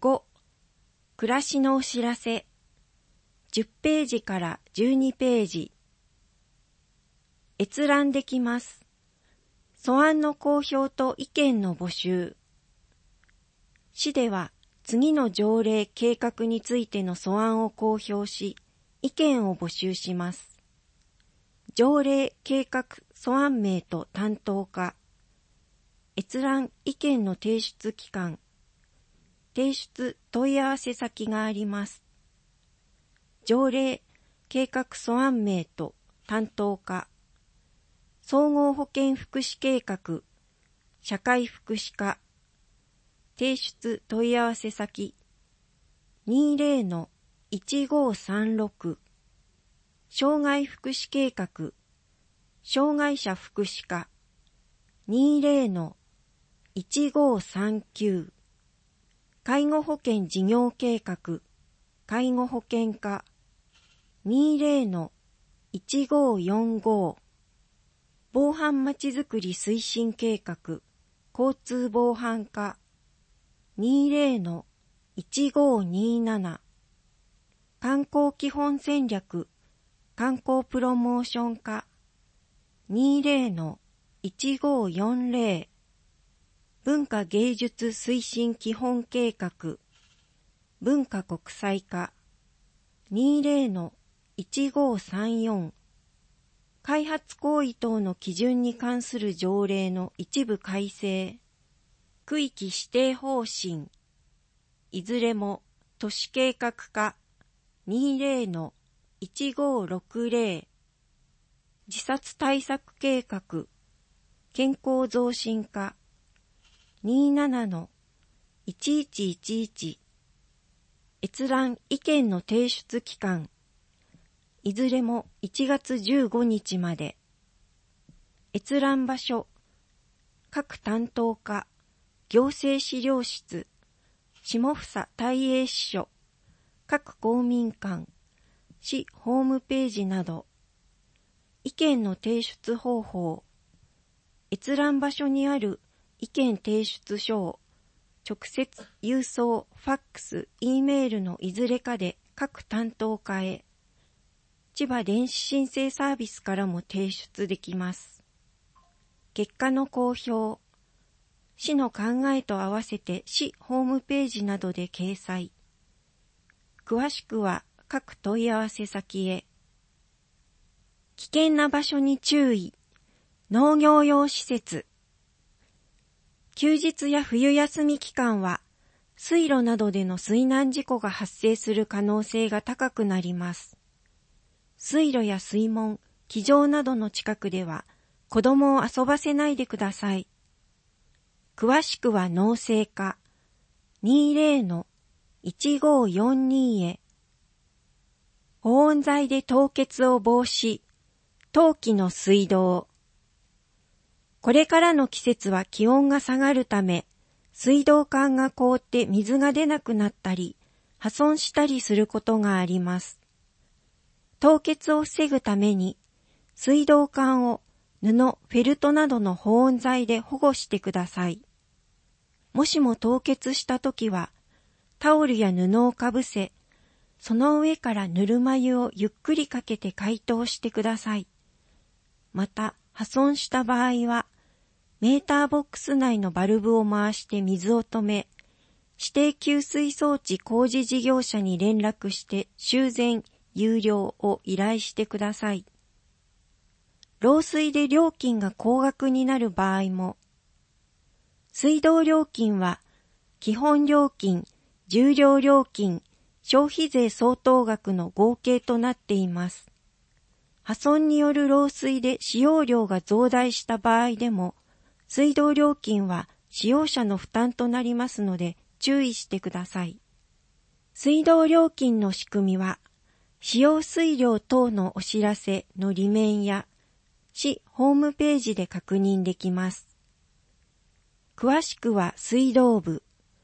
5、暮らしのお知らせ。10ページから12ページ。閲覧できます。素案の公表と意見の募集。市では次の条例計画についての素案を公表し、意見を募集します。条例計画素案名と担当課。閲覧意見の提出期間。提出問い合わせ先があります。条例計画素案名と担当課。総合保健福祉計画、社会福祉課。提出問い合わせ先 20-1536 障害福祉計画障害者福祉課 20-1539 介護保険事業計画介護保険課 20-1545 防犯まちづくり推進計画交通防犯課20-1527観光基本戦略観光プロモーション課 20-1540 文化芸術推進基本計画文化国際課 20-1534 開発行為等の基準に関する条例の一部改正区域指定方針いずれも都市計画課 20-1560 自殺対策計画健康増進課 27-1111 閲覧意見の提出期間いずれも1月15日まで閲覧場所各担当課行政資料室下総大英支所各公民館市ホームページなど意見の提出方法閲覧場所にある意見提出書を直接郵送ファックス E メールのいずれかで各担当課へ千葉電子申請サービスからも提出できます結果の公表市の考えと合わせて市ホームページなどで掲載。詳しくは各問い合わせ先へ。危険な場所に注意。農業用施設。休日や冬休み期間は水路などでの水難事故が発生する可能性が高くなります。水路や水門、基場などの近くでは子供を遊ばせないでください。詳しくは農政課 20-1542 へ。保温材で凍結を防止。冬季の水道。これからの季節は気温が下がるため、水道管が凍って水が出なくなったり、破損したりすることがあります。凍結を防ぐために、水道管を布、フェルトなどの保温材で保護してください。もしも凍結したときは、タオルや布をかぶせ、その上からぬるま湯をゆっくりかけて解凍してください。また、破損した場合は、メーターボックス内のバルブを回して水を止め、指定給水装置工事事業者に連絡して修繕、有料を依頼してください。漏水で料金が高額になる場合も、水道料金は基本料金、重量料金、消費税相当額の合計となっています。破損による漏水で使用量が増大した場合でも、水道料金は使用者の負担となりますので注意してください。水道料金の仕組みは、使用水量等のお知らせの裏面や市ホームページで確認できます。詳しくは水道部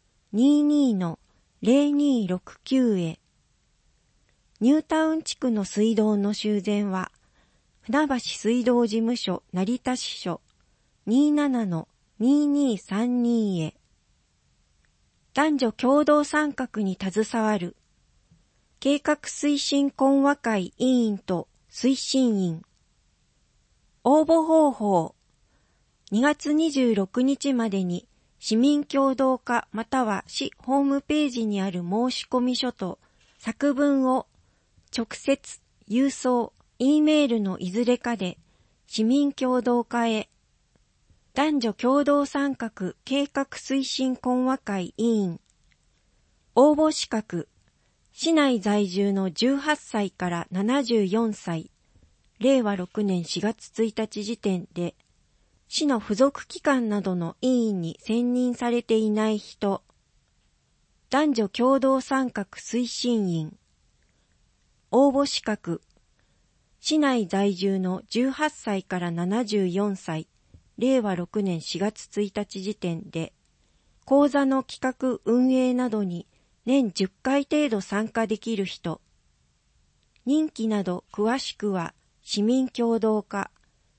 22-0269 へ。ニュータウン地区の水道の修繕は、船橋水道事務所成田支所 27-2232 へ。 男女共同参画に携わる計画推進懇話会委員と推進員。応募方法。2月26日までに市民協同課または市ホームページにある申込書と作文を直接、郵送、Eメールのいずれかで市民協同課へ。男女共同参画計画推進懇話会委員。応募資格。市内在住の18歳から74歳、令和6年4月1日時点で、市の付属機関などの委員に選任されていない人。男女共同参画推進員。応募資格。市内在住の18歳から74歳、令和6年4月1日時点で、講座の企画運営などに年10回程度参加できる人。任期など詳しくは市民協同課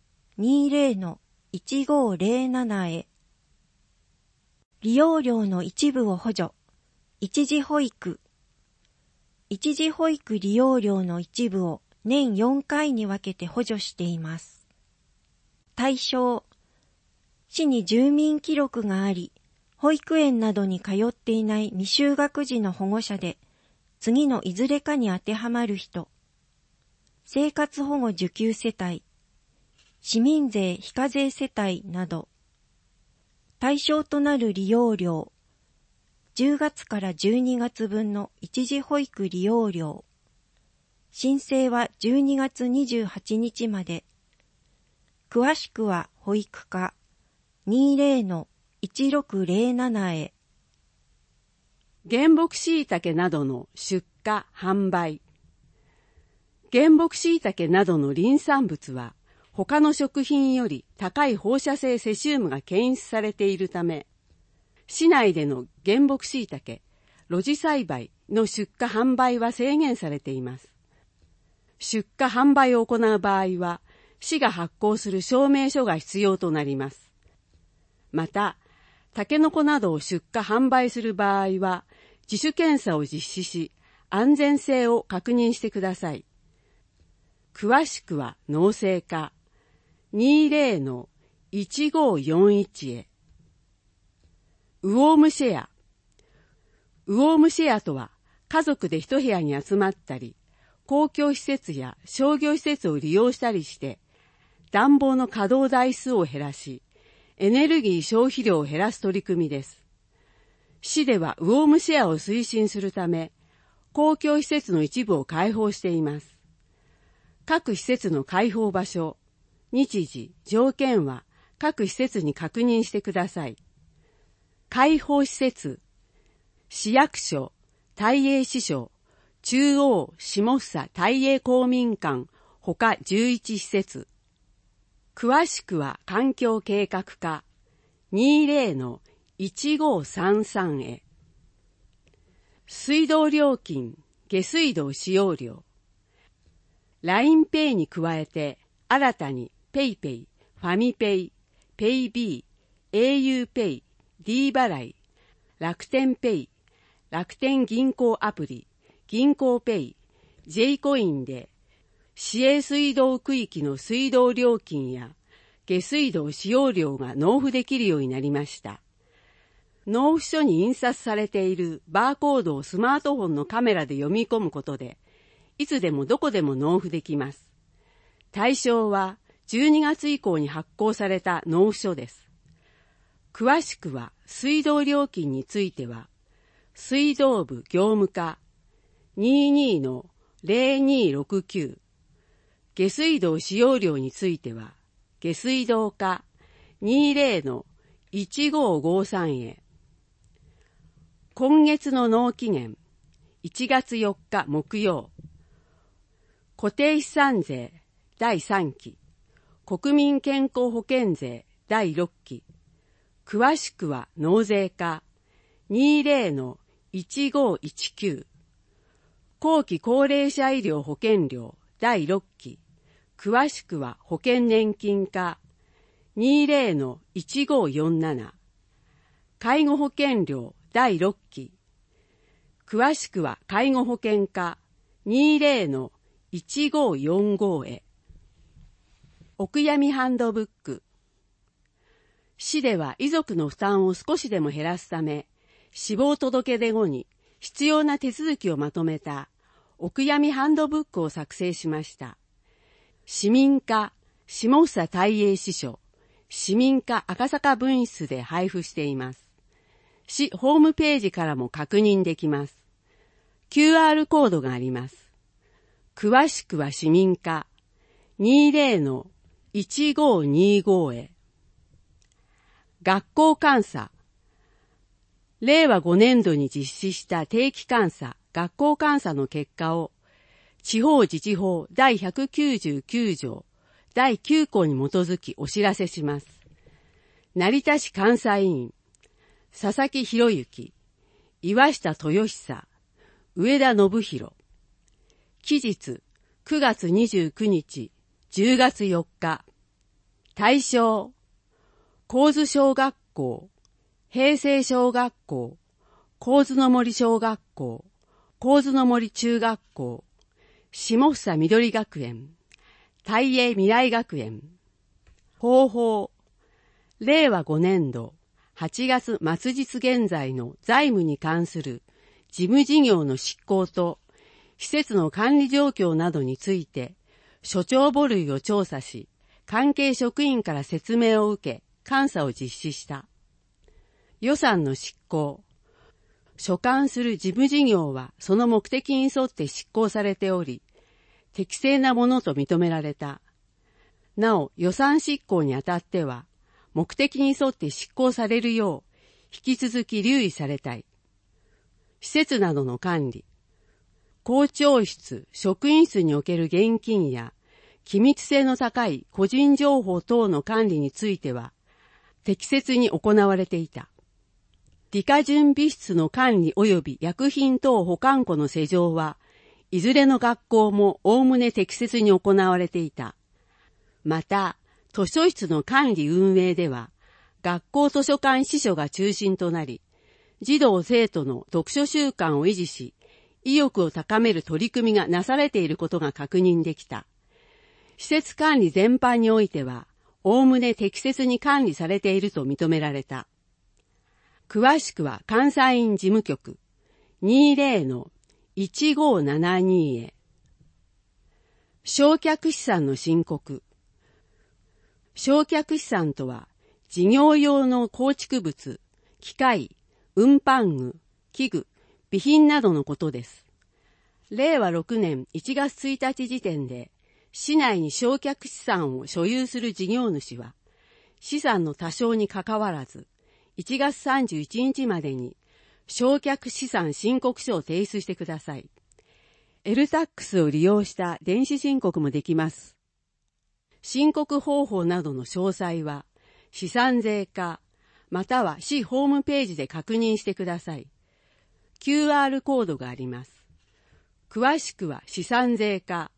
20-1507 へ。利用料の一部を補助。一時保育。一時保育利用料の一部を年4回に分けて補助しています。対象。市に住民記録があり、保育園などに通っていない未就学児の保護者で、次のいずれかに当てはまる人。生活保護受給世帯、市民税非課税世帯など。対象となる利用料。10月から12月分の一時保育利用料。申請は12月28日まで。詳しくは保育課 20-1607 へ。 原木椎茸などの出荷・販売。原木椎茸などの林産物は他の食品より高い放射性セシウムが検出されているため、市内での原木椎茸、露地栽培の出荷・販売は制限されています。出荷・販売を行う場合は、市が発行する証明書が必要となります。また、タケノコなどを出荷・販売する場合は、自主検査を実施し、安全性を確認してください。詳しくは農政課 20-1541 へ。ウォームシェア。ウォームシェアとは、家族で一部屋に集まったり、公共施設や商業施設を利用したりして、暖房の稼働台数を減らし、エネルギー消費量を減らす取り組みです。市ではウォームシェアを推進するため、公共施設の一部を開放しています。各施設の開放場所、日時、条件は各施設に確認してください。開放施設、市役所、大英支所、中央、下総大英公民館、他11施設。詳しくは環境計画課 20-1533 へ。水道料金、下水道使用料。LINEPay に加えて新たに PayPay、ファミペイ、PayB、auPay、D 払い、楽天ペイ、楽天銀行アプリ、銀行ペイ、J コインで市営水道区域の水道料金や下水道使用料が納付できるようになりました。納付書に印刷されているバーコードをスマートフォンのカメラで読み込むことで、いつでもどこでも納付できます。対象は12月以降に発行された納付書です。詳しくは水道料金については、水道部業務課 22-0269、下水道使用料については、下水道課 20-1553 へ。今月の納期限、1月4日木曜。固定資産税第3期、国民健康保険税第6期。詳しくは納税課 20-1519。後期高齢者医療保険料第6期。詳しくは保険年金課 20-1547。介護保険料第6期。詳しくは介護保険課 20-1545 へ。お悔やみハンドブック。市では遺族の負担を少しでも減らすため、死亡届出後に必要な手続きをまとめたお悔やみハンドブックを作成しました。市民課下総大英支所、市民課赤坂分室で配布しています。市ホームページからも確認できます。QR コードがあります。詳しくは市民課 20-1525 へ。学校監査。令和5年度に実施した定期監査、学校監査の結果を、地方自治法第199条第9項に基づきお知らせします。成田市監査委員、佐々木博之、岩下豊久、上田信弘。期日、9月29日、10月4日。対象、神津小学校、平成小学校、神津の森小学校、神津の森中学校、下総緑学園、大英未来学園。方法、令和5年度8月末日現在の財務に関する事務事業の執行と施設の管理状況などについて所長簿類を調査し、関係職員から説明を受け、監査を実施した。予算の執行。所管する事務事業はその目的に沿って執行されており、適正なものと認められた。なお、予算執行にあたっては、目的に沿って執行されるよう、引き続き留意されたい。施設などの管理。校長室、職員室における現金や、機密性の高い個人情報等の管理については、適切に行われていた。理科準備室の管理及び薬品等保管庫の施錠は、いずれの学校もおおむね適切に行われていた。また、図書室の管理運営では、学校図書館司書が中心となり、児童生徒の読書習慣を維持し、意欲を高める取り組みがなされていることが確認できた。施設管理全般においては、おおむね適切に管理されていると認められた。詳しくは監査院事務局 20-1572 へ。償却資産の申告。償却資産とは、事業用の構築物、機械、運搬具、器具、備品などのことです。令和6年1月1日時点で、市内に償却資産を所有する事業主は、資産の多少にかかわらず、1月31日までに償却資産申告書を提出してください。LTAX を利用した電子申告もできます。申告方法などの詳細は、資産税課、または市ホームページで確認してください。QR コードがあります。詳しくは資産税課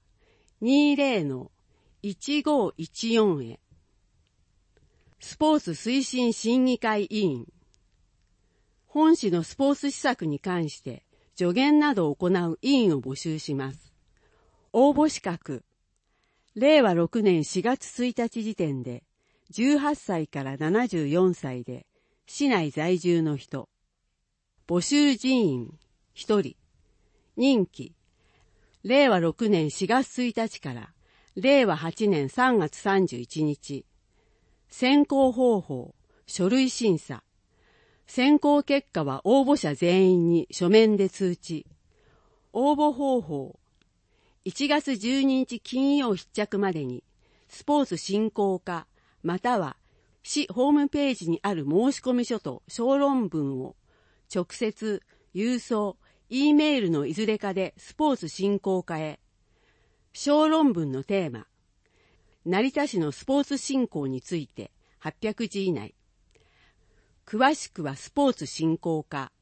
20-1514 へ。スポーツ推進審議会委員。本市のスポーツ施策に関して助言などを行う委員を募集します。応募資格。令和6年4月1日時点で18歳から74歳で市内在住の人。募集人員1人。任期。令和6年4月1日から令和8年3月31日。選考方法、書類審査。選考結果は応募者全員に書面で通知。応募方法。1月12日金曜必着までに、スポーツ振興課、または市ホームページにある申込書と小論文を直接、郵送、E メールのいずれかでスポーツ振興課へ。小論文のテーマ。成田市のスポーツ振興について800字以内。詳しくはスポーツ振興課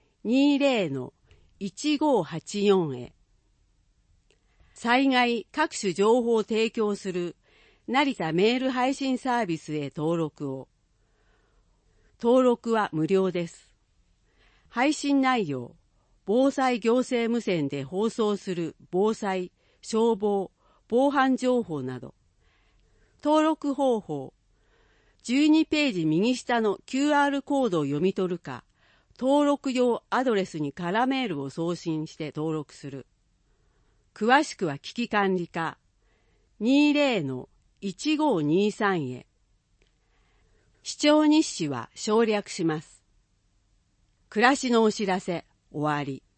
20-1584 へ。災害各種情報を提供する成田メール配信サービスへ登録を。登録は無料です。 配信内容、防災行政無線で放送する防災、消防、防犯情報など。登録方法、12ページ右下の QR コードを読み取るか、登録用アドレスにカラメールを送信して登録する。詳しくは危機管理課 20-1523 へ。視聴日誌は省略します。暮らしのお知らせ、終わり。